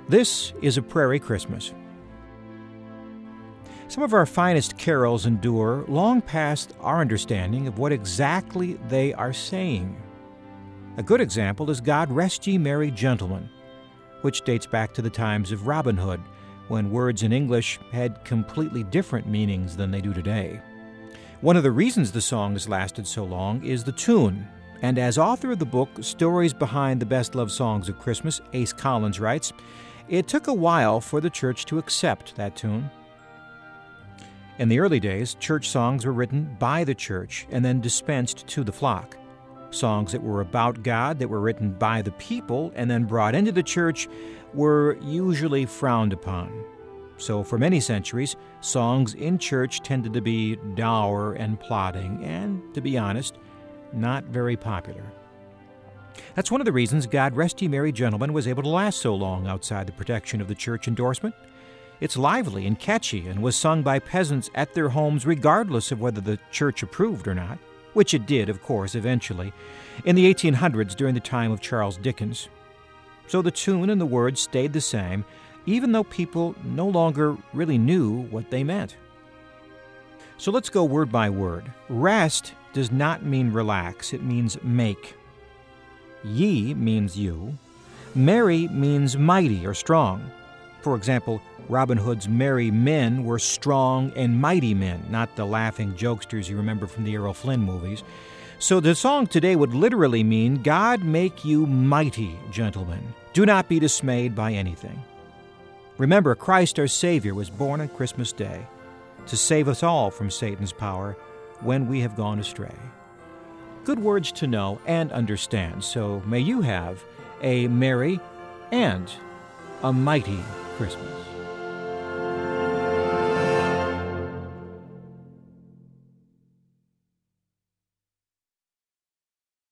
This is A Prairie Christmas. Some of our finest carols endure long past our understanding of what exactly they are saying. A good example is God Rest Ye Merry Gentlemen, which dates back to the times of Robin Hood, when words in English had completely different meanings than they do today. One of the reasons the song has lasted so long is the tune, and as author of the book Stories Behind the Best Loved Songs of Christmas, Ace Collins writes, it took a while for the church to accept that tune. In the early days, church songs were written by the church and then dispensed to the flock. Songs that were about God, that were written by the people and then brought into the church, were usually frowned upon. So for many centuries, songs in church tended to be dour and plodding and, to be honest, not very popular. That's one of the reasons God Rest Ye Merry Gentlemen was able to last so long outside the protection of the church endorsement. It's lively and catchy and was sung by peasants at their homes regardless of whether the church approved or not, which it did, of course, eventually, in the 1800s during the time of Charles Dickens. So the tune and the words stayed the same, even though people no longer really knew what they meant. So let's go word by word. Rest does not mean relax, it means make. Ye means you. Merry means mighty or strong. For example, Robin Hood's merry men were strong and mighty men, not the laughing jokesters you remember from the Errol Flynn movies. So the song today would literally mean, God make you mighty, gentlemen. Do not be dismayed by anything. Remember, Christ our Savior was born on Christmas Day to save us all from Satan's power when we have gone astray. Good words to know and understand, so may you have a merry and a mighty Christmas.